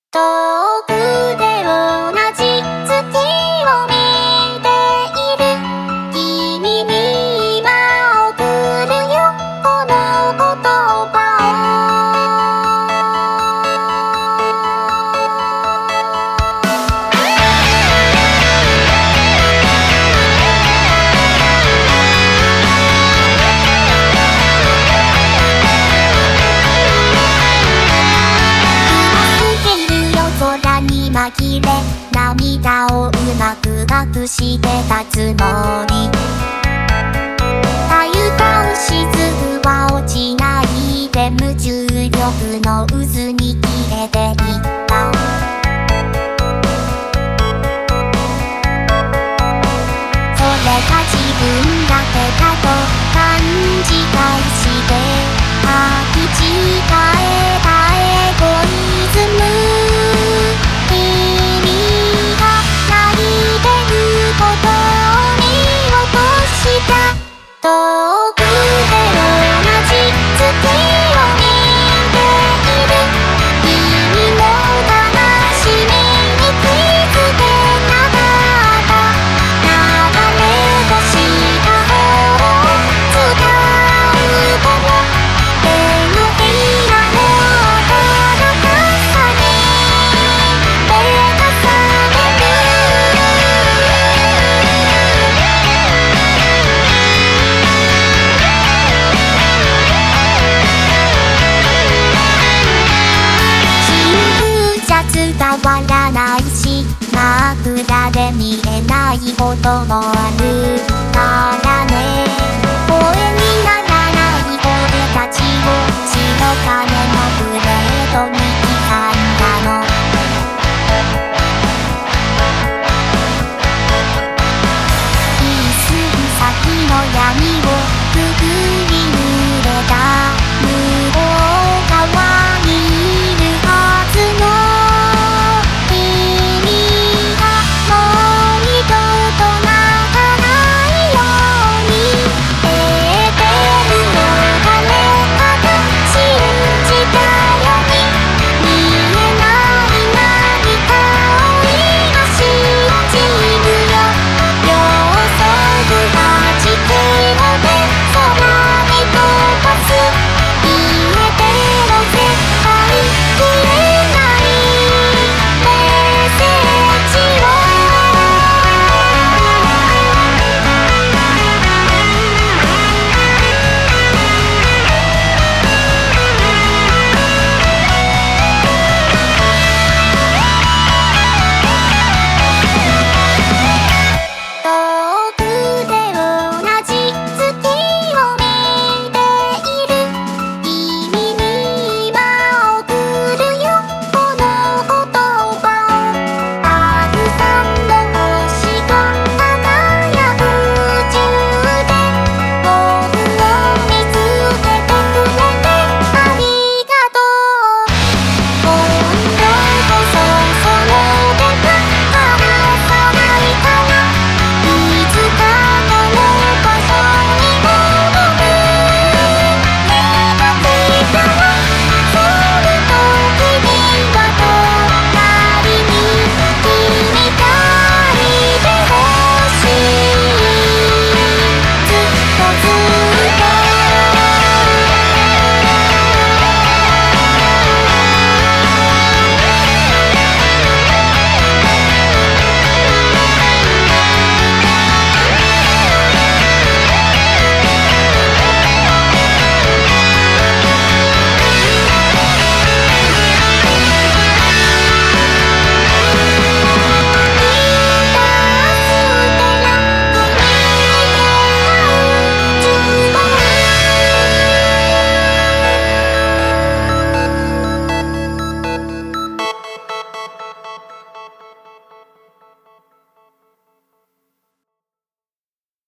遠くで同じ月を見ている君に今送るよこの言葉紛れ涙をうまく隠してたつもりたゆたう雫は落ちないで無重力の渦に消えていったそれが自分だけだと勘違いして履き違えたエゴイズム遠くで同じ月を見ている君の悲しみに気づけなかった流れ星がを伝うから手のひらの温かさに目が覚める伝わらないし枕で見えないこともあるからね声にならない俺たちを白金の上